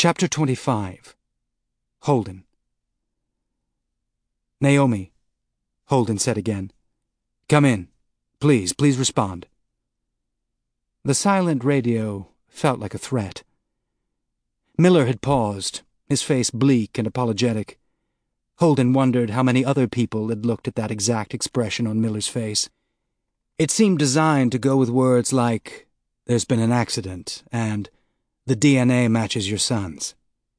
Chapter 25. Holden. "Naomi," Holden said again. "Come in. Please respond." The silent radio felt like a threat. Miller had paused, his face bleak and apologetic. Holden wondered how many other people had looked at that exact expression on Miller's face. It seemed designed to go with words like, "There's been an accident," and "The DNA matches your son's."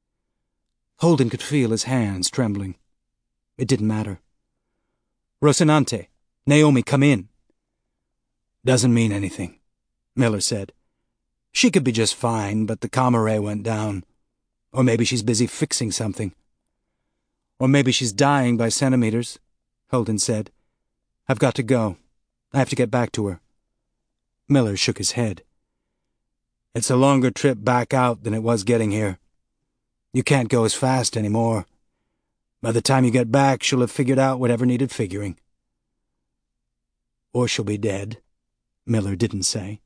Holden could feel his hands trembling. It didn't matter. "Rocinante, Naomi, come in." "Doesn't mean anything," Miller said. "She could be just fine, but the comm array went down. Or maybe she's busy fixing something." "Or maybe she's dying by centimeters," Holden said. "I've got to go. I have to get back to her." Miller shook his head. "It's a longer trip back out than it was getting here. You can't go as fast anymore. By the time you get back, she'll have figured out whatever needed figuring." "Or she'll be dead," Miller didn't say.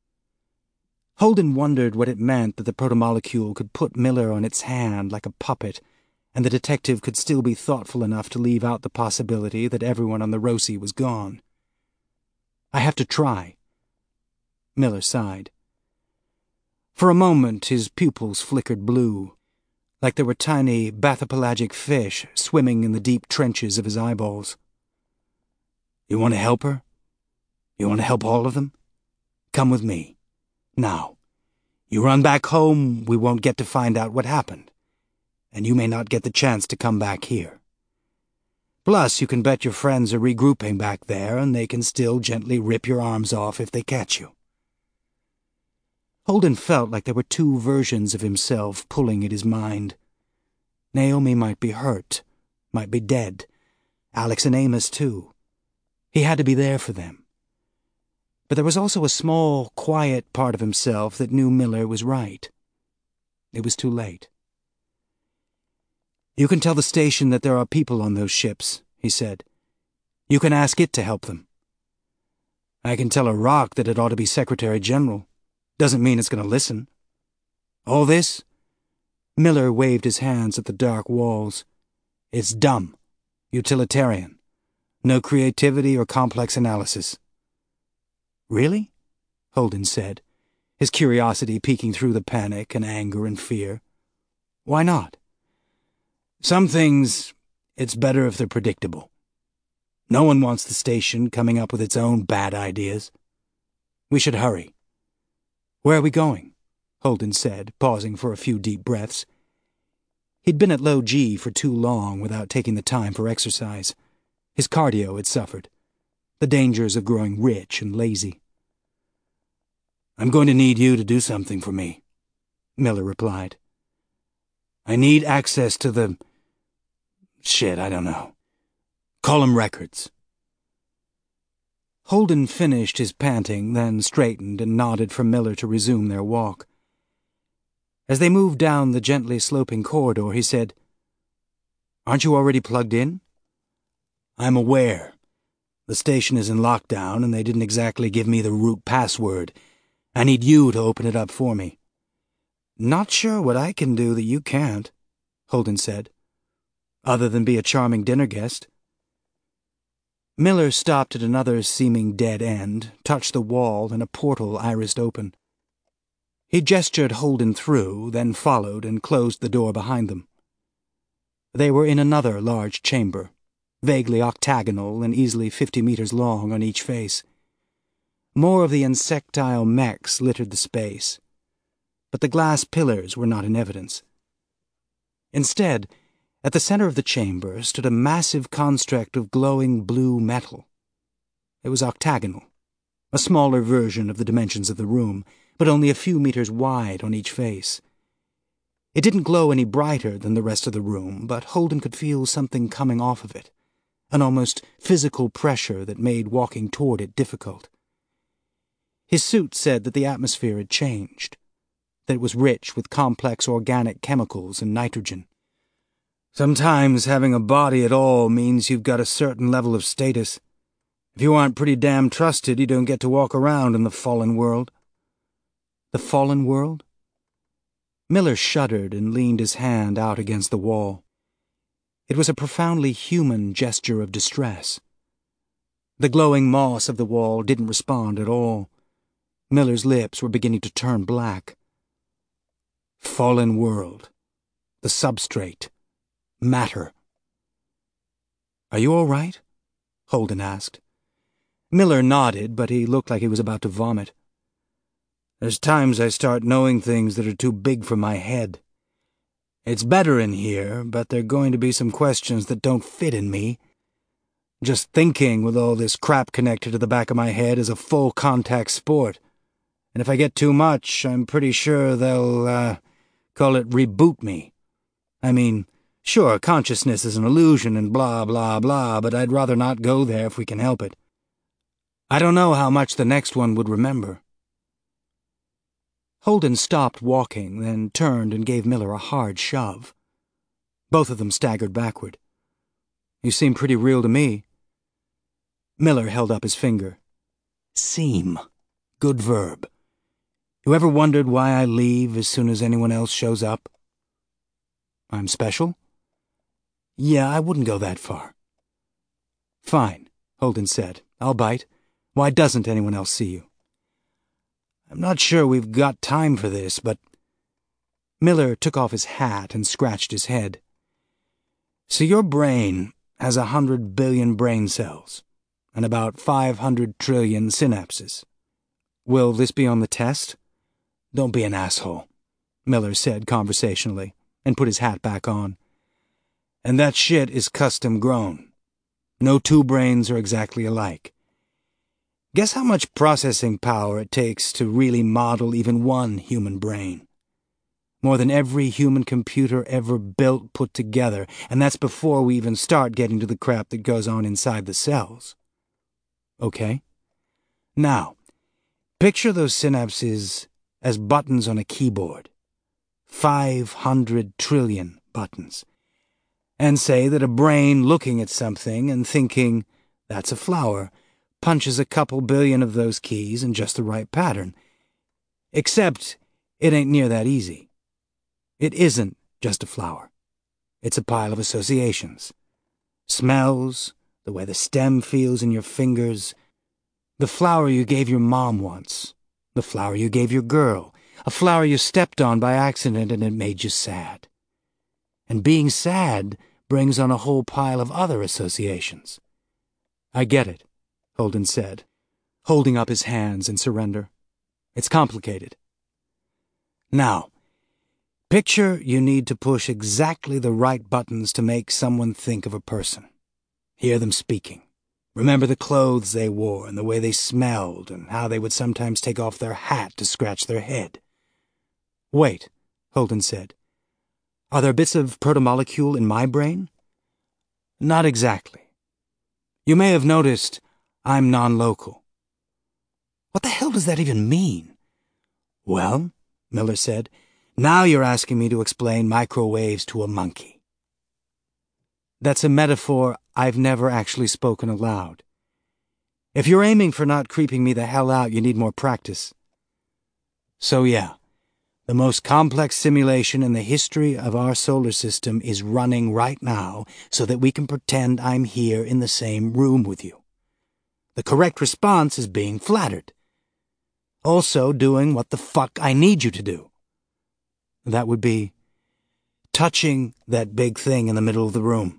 Holden wondered what it meant that the protomolecule could put Miller on its hand like a puppet, and the detective could still be thoughtful enough to leave out the possibility that everyone on the Roci was gone. "I have to try." Miller sighed. For a moment his pupils flickered blue, like there were tiny bathypelagic fish swimming in the deep trenches of his eyeballs. "You want to help her? You want to help all of them? Come with me. Now, you run back home, we won't get to find out what happened, and you may not get the chance to come back here. Plus, you can bet your friends are regrouping back there, and they can still gently rip your arms off if they catch you." Holden felt like there were two versions of himself pulling at his mind. Naomi might be hurt, might be dead. Alex and Amos, too. He had to be there for them. But there was also a small, quiet part of himself that knew Miller was right. It was too late. "You can tell the station that there are people on those ships," he said. "You can ask it to help them." "I can tell a rock that it ought to be Secretary General. Doesn't mean it's going to listen. All this?" Miller waved his hands at the dark walls. "It's dumb. Utilitarian. No creativity or complex analysis." "Really?" Holden said, his curiosity peeking through the panic and anger and fear. "Why not?" "Some things, it's better if they're predictable. No one wants the station coming up with its own bad ideas. We should hurry." "Where are we going?" Holden said, pausing for a few deep breaths. He'd been at low G for too long without taking the time for exercise. His cardio had suffered. The dangers of growing rich and lazy. "I'm going to need you to do something for me," Miller replied. "I need access to the... shit, I don't know. Call 'em records." Holden finished his panting, then straightened and nodded for Miller to resume their walk. As they moved down the gently sloping corridor, he said, "Aren't you already plugged in?" "I'm aware. The station is in lockdown, and they didn't exactly give me the root password. I need you to open it up for me." "Not sure what I can do that you can't," Holden said. "Other than be a charming dinner guest." Miller stopped at another seeming dead end, touched the wall, and a portal irised open. He gestured Holden through, then followed and closed the door behind them. They were in another large chamber, vaguely octagonal and easily 50 meters long on each face. More of the insectile mechs littered the space, but the glass pillars were not in evidence. Instead, at the center of the chamber stood a massive construct of glowing blue metal. It was octagonal, a smaller version of the dimensions of the room, but only a few meters wide on each face. It didn't glow any brighter than the rest of the room, but Holden could feel something coming off of it, an almost physical pressure that made walking toward it difficult. His suit said that the atmosphere had changed, that it was rich with complex organic chemicals and nitrogen. "Sometimes having a body at all means you've got a certain level of status. If you aren't pretty damn trusted, you don't get to walk around in the fallen world." "The fallen world?" Miller shuddered and leaned his hand out against the wall. It was a profoundly human gesture of distress. The glowing moss of the wall didn't respond at all. Miller's lips were beginning to turn black. Fallen world. The substrate. Matter. "Are you all right?" Holden asked. Miller nodded, but he looked like he was about to vomit. "There's times I start knowing things that are too big for my head. It's better in here, but there are going to be some questions that don't fit in me. Just thinking with all this crap connected to the back of my head is a full-contact sport. And if I get too much, I'm pretty sure they'll, call it reboot me. I mean, sure, consciousness is an illusion and blah, blah, blah, but I'd rather not go there if we can help it. I don't know how much the next one would remember." Holden stopped walking, then turned and gave Miller a hard shove. Both of them staggered backward. "You seem pretty real to me." Miller held up his finger. "Seem. Good verb. You ever wondered why I leave as soon as anyone else shows up?" "I'm special?" "Yeah, I wouldn't go that far." "Fine," Holden said. "I'll bite. Why doesn't anyone else see you?" "I'm not sure we've got time for this, but—" Miller took off his hat and scratched his head. "So your brain has 100 billion brain cells and about 500 trillion synapses. Will this be on the test?" "Don't be an asshole," Miller said conversationally, and put his hat back on. "And that shit is custom grown. No two brains are exactly alike. Guess how much processing power it takes to really model even one human brain? More than every human computer ever built put together, and that's before we even start getting to the crap that goes on inside the cells." "Okay. Now, picture those synapses as buttons on a keyboard. 500 trillion buttons. And say that a brain looking at something and thinking, that's a flower, punches a couple billion of those keys in just the right pattern. Except it ain't near that easy. It isn't just a flower. It's a pile of associations. Smells, the way the stem feels in your fingers, the flower you gave your mom once, the flower you gave your girl, a flower you stepped on by accident and it made you sad. And being sad brings on a whole pile of other associations." "I get it," Holden said, holding up his hands in surrender. "It's complicated. Now, picture you need to push exactly the right buttons to make someone think of a person. Hear them speaking. Remember the clothes they wore and the way they smelled and how they would sometimes take off their hat to scratch their head." "Wait," Holden said. "Are there bits of protomolecule in my brain?" "Not exactly. You may have noticed I'm non-local." "What the hell does that even mean?" "Well," Miller said, "now you're asking me to explain microwaves to a monkey." That's a metaphor I've never actually spoken aloud. If you're aiming for not creeping me the hell out, you need more practice. So yeah, the most complex simulation in the history of our solar system is running right now so that we can pretend I'm here in the same room with you. The correct response is being flattered. Also doing what the fuck I need you to do. That would be touching that big thing in the middle of the room.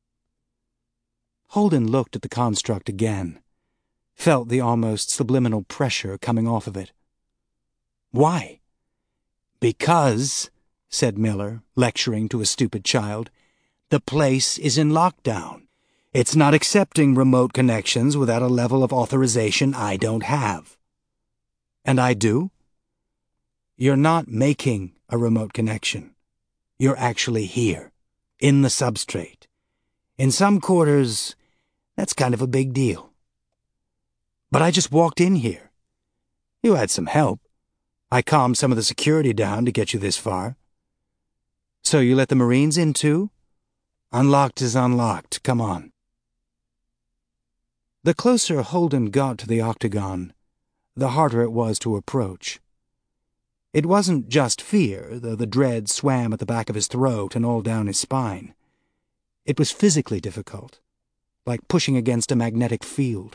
Holden looked at the construct again, felt the almost subliminal pressure coming off of it. "Why?" "Because," said Miller, lecturing to a stupid child, "the place is in lockdown. It's not accepting remote connections without a level of authorization I don't have." "And I do?" "You're not making a remote connection. You're actually here, in the substrate. In some quarters, that's kind of a big deal." "But I just walked in here." "You had some help. I calmed some of the security down to get you this far." "So you let the Marines in too?" "Unlocked is unlocked. Come on." The closer Holden got to the octagon, the harder it was to approach. It wasn't just fear, though the dread swam at the back of his throat and all down his spine. It was physically difficult, like pushing against a magnetic field.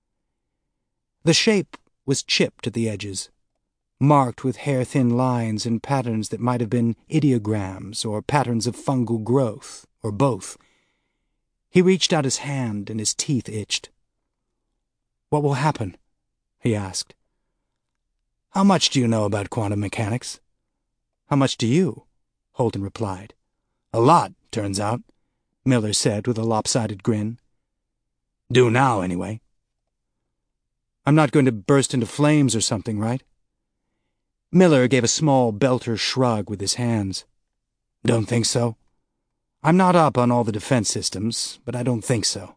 The shape was chipped at the edges, marked with hair-thin lines and patterns that might have been ideograms or patterns of fungal growth, or both. He reached out his hand and his teeth itched. "What will happen?" he asked. "How much do you know about quantum mechanics?" "How much do you?" Holden replied. "A lot, turns out," Miller said with a lopsided grin. "Do now, anyway." "I'm not going to burst into flames or something, right?" Miller gave a small Belter shrug with his hands. "Don't think so. I'm not up on all the defense systems, but I don't think so."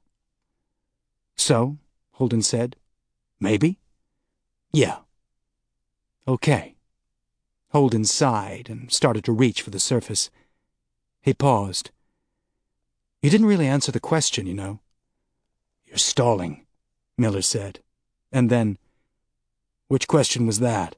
"So?" Holden said. "Maybe?" "Yeah." "Okay." Holden sighed and started to reach for the surface. He paused. "You didn't really answer the question, you know." "You're stalling," Miller said. And then, "Which question was that?"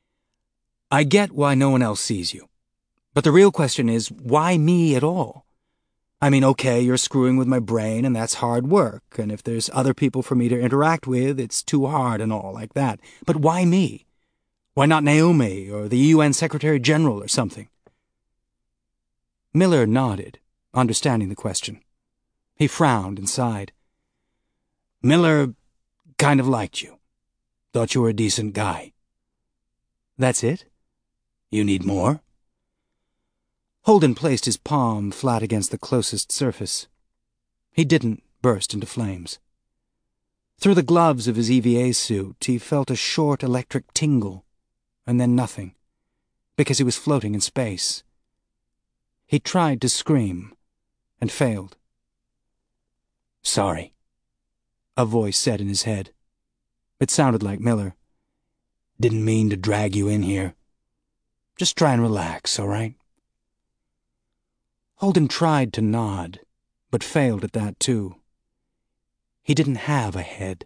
"I get why no one else sees you. But the real question is, why me at all? I mean, okay, you're screwing with my brain, and that's hard work, and if there's other people for me to interact with, it's too hard and all like that. But why me? Why not Naomi, or the UN Secretary General, or something?" Miller nodded, understanding the question. He frowned and sighed. "Miller kind of liked you. Thought you were a decent guy." "That's it? You need more?" Holden placed his palm flat against the closest surface. He didn't burst into flames. Through the gloves of his EVA suit, he felt a short electric tingle, and then nothing, because he was floating in space. He tried to scream, and failed. "Sorry," a voice said in his head. It sounded like Miller. "Didn't mean to drag you in here. Just try and relax, all right?" Holden tried to nod, but failed at that too. He didn't have a head.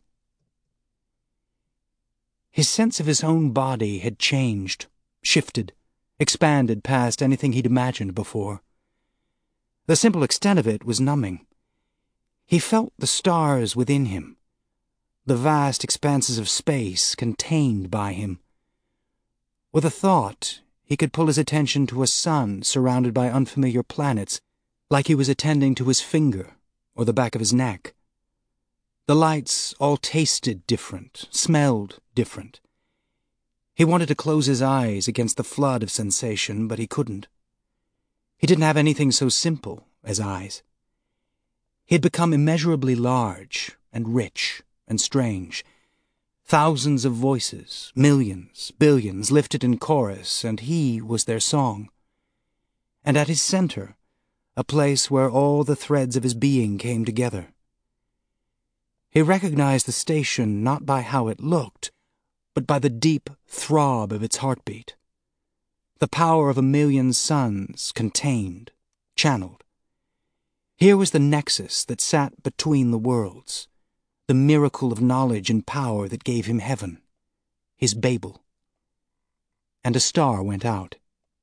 His sense of his own body had changed, shifted, expanded past anything he'd imagined before. The simple extent of it was numbing. He felt the stars within him, the vast expanses of space contained by him. With a thought, he could pull his attention to a sun surrounded by unfamiliar planets, like he was attending to his finger or the back of his neck. The lights all tasted different, smelled different. He wanted to close his eyes against the flood of sensation, but he couldn't. He didn't have anything so simple as eyes. He had become immeasurably large and rich and strange. Thousands of voices, millions, billions, lifted in chorus, and he was their song. And at his center, a place where all the threads of his being came together. He recognized the station not by how it looked, but by the deep throb of its heartbeat. The power of 1,000,000 suns contained, channeled. Here was the nexus that sat between the worlds, the miracle of knowledge and power that gave him heaven, his Babel. And a star went out.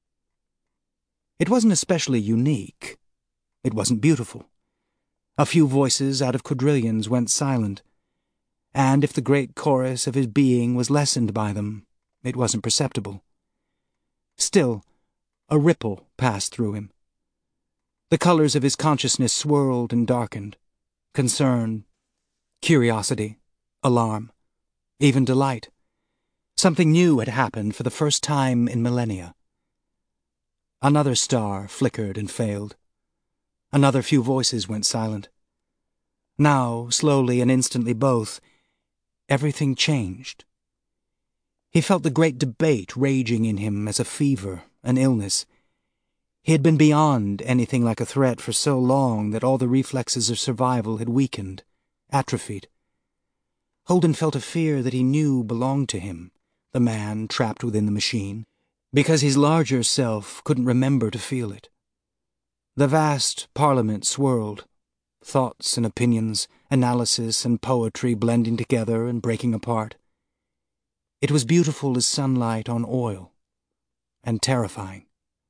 It wasn't especially unique. It wasn't beautiful. A few voices out of quadrillions went silent, and if the great chorus of his being was lessened by them, it wasn't perceptible. Still, a ripple passed through him. The colors of his consciousness swirled and darkened. Concern, curiosity, alarm, even delight. Something new had happened for the first time in millennia. Another star flickered and failed. Another few voices went silent. Now, slowly and instantly both, everything changed. He felt the great debate raging in him as a fever, an illness. He had been beyond anything like a threat for so long that all the reflexes of survival had weakened, atrophied. Holden felt a fear that he knew belonged to him, the man trapped within the machine, because his larger self couldn't remember to feel it. The vast parliament swirled, thoughts and opinions, analysis and poetry blending together and breaking apart. It was beautiful as sunlight on oil, and terrifying.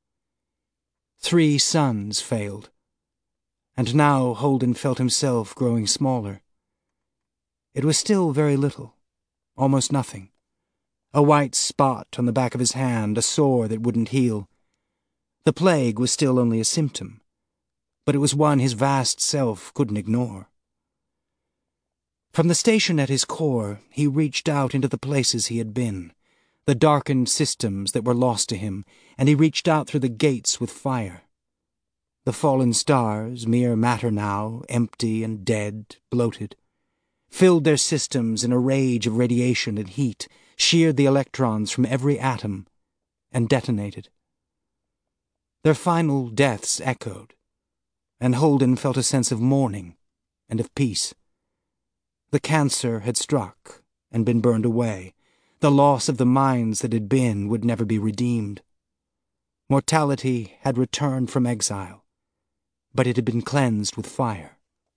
3 suns failed, and now Holden felt himself growing smaller. It was still very little, almost nothing. A white spot on the back of his hand, a sore that wouldn't heal. The plague was still only a symptom, but it was one his vast self couldn't ignore. From the station at his core, he reached out into the places he had been, the darkened systems that were lost to him, and he reached out through the gates with fire. The fallen stars, mere matter now, empty and dead, bloated, filled their systems in a rage of radiation and heat, sheared the electrons from every atom, and detonated. Their final deaths echoed, and Holden felt a sense of mourning and of peace. The cancer had struck and been burned away. The loss of the minds that had been would never be redeemed. Mortality had returned from exile, but it had been cleansed with fire.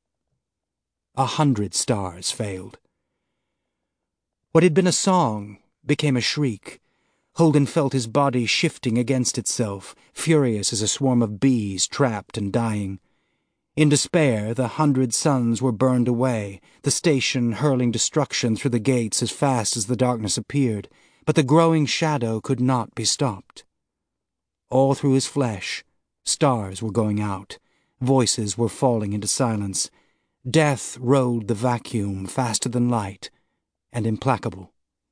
100 stars failed. What had been a song became a shriek. Holden felt his body shifting against itself, furious as a swarm of bees trapped and dying. In despair, the 100 suns were burned away, the station hurling destruction through the gates as fast as the darkness appeared, but the growing shadow could not be stopped. All through his flesh, stars were going out, voices were falling into silence. Death rode the vacuum faster than light, and implacable.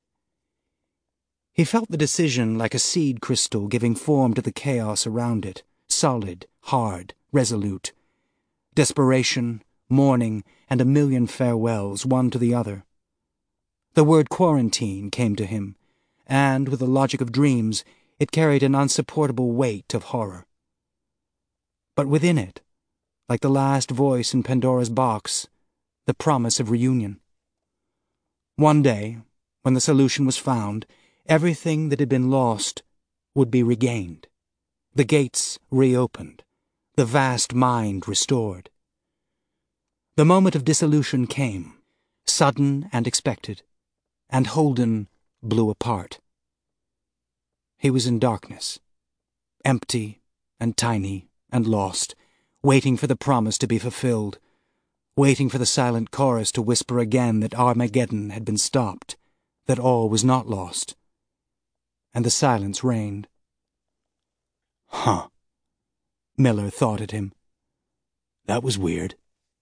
He felt the decision like a seed crystal giving form to the chaos around it, solid, hard, resolute. Desperation, mourning, and a million farewells, one to the other. The word quarantine came to him, and, with the logic of dreams, it carried an unsupportable weight of horror. But within it, like the last voice in Pandora's box, the promise of reunion. One day, when the solution was found, everything that had been lost would be regained, the gates reopened, the vast mind restored. The moment of dissolution came, sudden and expected, and Holden blew apart. He was in darkness, empty and tiny and lost, waiting for the promise to be fulfilled, waiting for the silent chorus to whisper again that Armageddon had been stopped, that all was not lost. And the silence reigned. Huh. Miller thought at him. That was weird.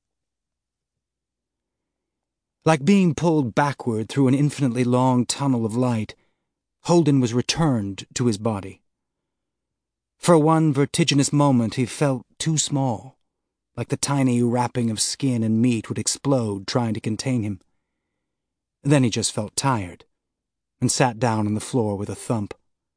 Like being pulled backward through an infinitely long tunnel of light, Holden was returned to his body. For one vertiginous moment he felt too small, like the tiny wrapping of skin and meat would explode trying to contain him. Then he just felt tired, and sat down on the floor with a thump.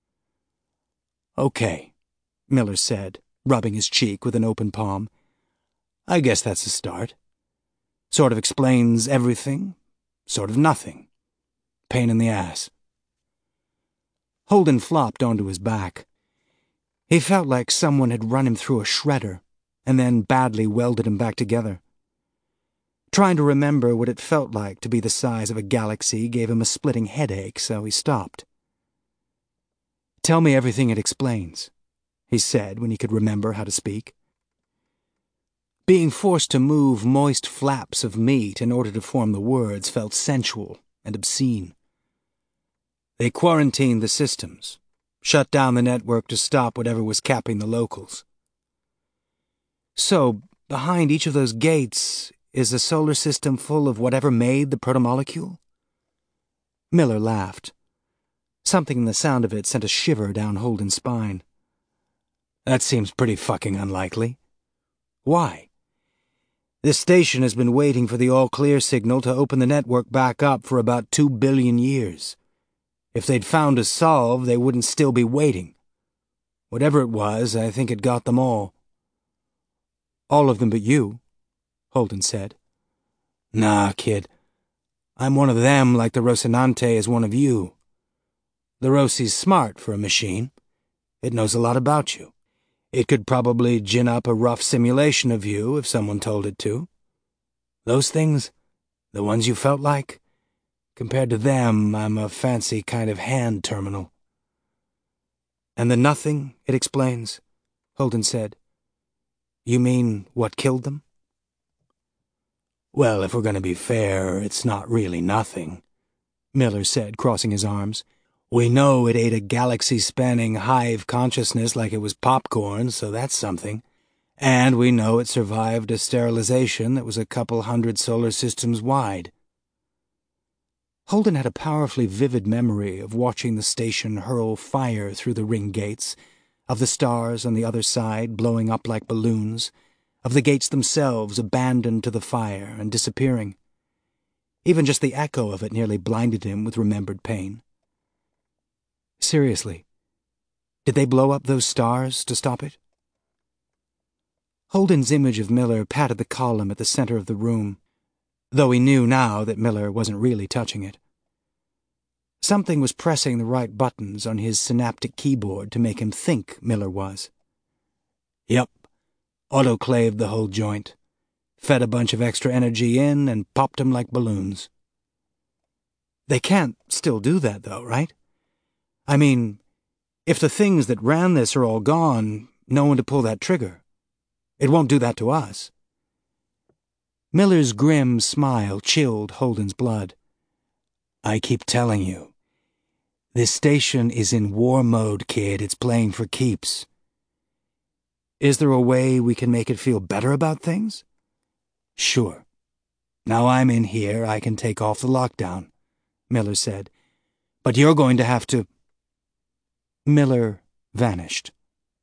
Okay, Miller said, rubbing his cheek with an open palm. I guess that's a start. Sort of explains everything, sort of nothing. Pain in the ass. Holden flopped onto his back. He felt like someone had run him through a shredder, and then badly welded him back together. Trying to remember what it felt like to be the size of a galaxy gave him a splitting headache, so he stopped. Tell me everything it explains, he said when he could remember how to speak. Being forced to move moist flaps of meat in order to form the words felt sensual and obscene. They quarantined the systems, shut down the network to stop whatever was capping the locals. So, behind each of those gates is a solar system full of whatever made the protomolecule? Miller laughed. Something in the sound of it sent a shiver down Holden's spine. That seems pretty fucking unlikely. Why? This station has been waiting for the all-clear signal to open the network back up for about 2 billion years. If they'd found a solve, they wouldn't still be waiting. Whatever it was, I think it got them all. All of them but you, Holden said. Nah, kid. I'm one of them like the Rocinante is one of you. The Rosie's smart for a machine. It knows a lot about you. It could probably gin up a rough simulation of you if someone told it to. Those things, the ones you felt like, compared to them, I'm a fancy kind of hand terminal. And the nothing, it explains, Holden said. You mean what killed them? Well, if we're going to be fair, it's not really nothing, Miller said, crossing his arms. We know it ate a galaxy-spanning hive consciousness like it was popcorn, so that's something. And we know it survived a sterilization that was a couple hundred solar systems wide. Holden had a powerfully vivid memory of watching the station hurl fire through the ring gates, of the stars on the other side blowing up like balloons, of the gates themselves abandoned to the fire and disappearing. Even just the echo of it nearly blinded him with remembered pain. Seriously, did they blow up those stars to stop it? Holden's image of Miller patted the column at the center of the room, though he knew now that Miller wasn't really touching it. Something was pressing the right buttons on his synaptic keyboard to make him think Miller was. Yep, autoclaved the whole joint, fed a bunch of extra energy in and popped 'em like balloons. They can't still do that, though, right? I mean, if the things that ran this are all gone, no one to pull that trigger. It won't do that to us. Miller's grim smile chilled Holden's blood. I keep telling you, this station is in war mode, kid. It's playing for keeps. Is there a way we can make it feel better about things? Sure. Now I'm in here, I can take off the lockdown, Miller said. But you're going to have to... Miller vanished.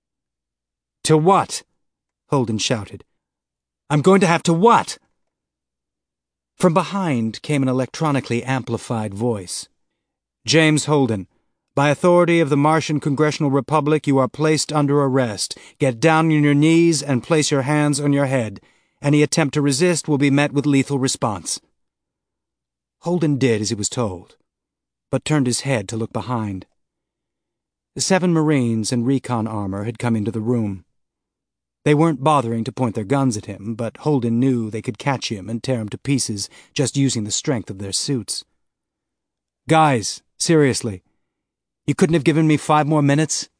To what? Holden shouted. I'm going to have to what? From behind came an electronically amplified voice. James Holden, by authority of the Martian Congressional Republic, you are placed under arrest. Get down on your knees and place your hands on your head. Any attempt to resist will be met with lethal response. Holden did as he was told, but turned his head to look behind. 7 Marines in recon armor had come into the room. They weren't bothering to point their guns at him, but Holden knew they could catch him and tear him to pieces just using the strength of their suits. Guys, seriously, you couldn't have given me 5 more minutes?